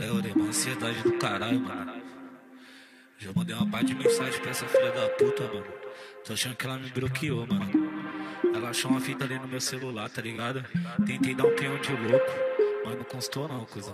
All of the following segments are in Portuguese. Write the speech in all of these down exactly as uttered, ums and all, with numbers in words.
Eu dei uma ansiedade do caralho, mano. Já mandei uma parte de mensagem pra essa filha da puta, mano. Tô achando que ela me bloqueou, mano. Ela achou uma fita ali no meu celular, tá ligado? Tentei dar um peão de louco, mas não constou não, cuzão.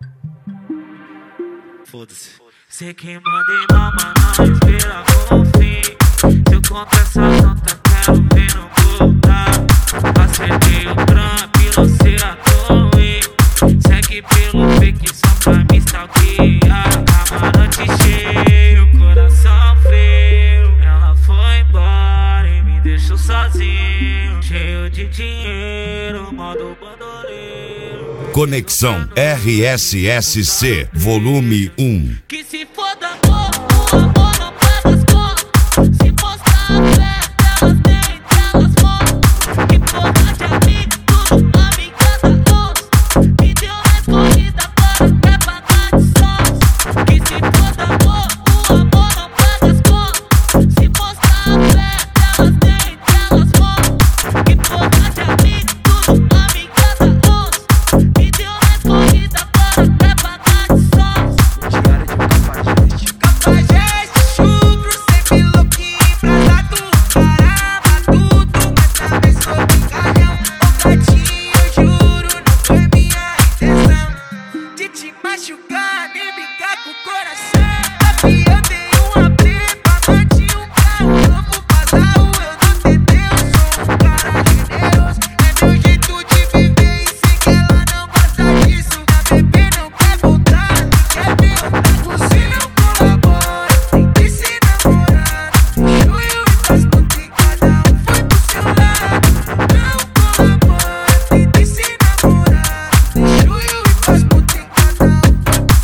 Foda-se. Sei que mandei mal, mas não esperava o fim. Se eu conto essa santa, quero ver não voltar. Acertei o trampo e lancei a torre. Segue pelo fake só pra me stalkear. Camarote cheio, coração frio. Ela foi embora e me deixou sozinho, cheio de dinheiro, modo bandoleiro. Conexão R S S C, volume um. Que se foda amor, o amor não paga as contas. Se postar a fé, elas nem elas mostram. Que porra de amigo, tudo amiga da onça. Me deu mais corrida para até pagar de sons. Que se foda amor, o amor não paga as contas. Se postar a fé, elas nem elas mostram. Que porra de amigo, tudo amiga da onça. Me deu mais corrida para até pagar de sons. Diário de um cafajeste. Cafajeste, chutro, sempre louquinho, embrasado. Parava tudo, mas também sou brincalhão. Ô gatinho, eu juro, não foi minha intenção de te machucar, nem brincar com o coração. Papi, eu dei uma prepa, bati um carro novo, bazarro, eu não tentei, eu sou um cara generoso. É meu jeito de viver e sei que ela não gosta disso. Minha bebê não quer voltar, quer ver eu tá com se não colabora. Tem que se namorar, deixou eu e faz tudo e cada um foi pro seu lado. Não colabora, tem que se namorar, deixou eu e faz tudo e cada um foi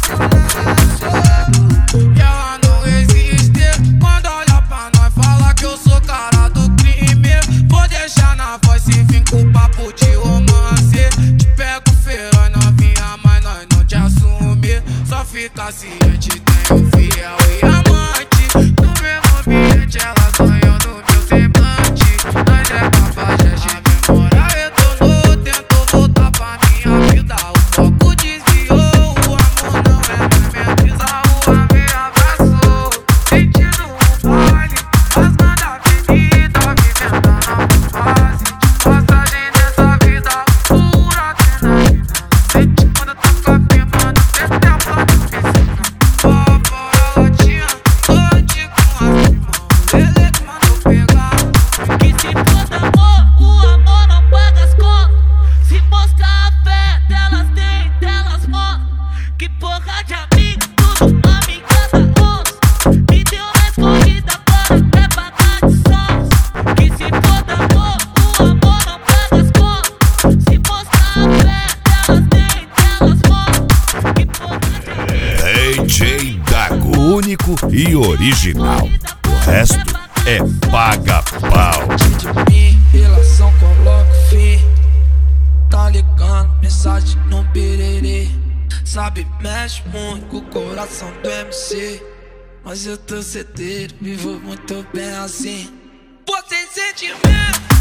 pro seu lado. E ela não existe. Quando olha pra nós, fala que eu sou cara do crime. Vou deixar na voz se vim com papo de romance. Te pego feio, novinha, mas nós não te assume. Só fica ciente, tem um fiel e amante. No mesmo ambiente, ela sonhou no meu semblante. Nós é cafajeste, memória retornou. Tentou voltar pra minha vida, o foco desviou. O amor não é mais minha brisa, o amor me abraçou. Sentindo um baile, rasgando a avenida, vivendo a nova fase de passagem dessa vida pura adrenalina. Sente quando eu tô com a firma no seu tempo lá na piscina. Ó, fora latinha, hoje com as irmãos. Ele que mandou pegar. Que se foda amor, o amor não paga as contas. Se mostrar a fé delas, nem delas mostram. Que porra de amigo, tudo amiga da onça. Me deu mais corrida para até pagar de sons. Que se foda amor, o amor não paga as contas. Se mostrar a fé delas, nem delas mostram. Que porra de amigo, D J Dago, único e original. O resto é paga-pau. De mim, relação coloco fim. Tá ligando, mensagem no pererê. Sabe, mexe muito com o coração do M C. Mas eu tô certeiro, vivo muito bem assim. Pô, sem sentimento.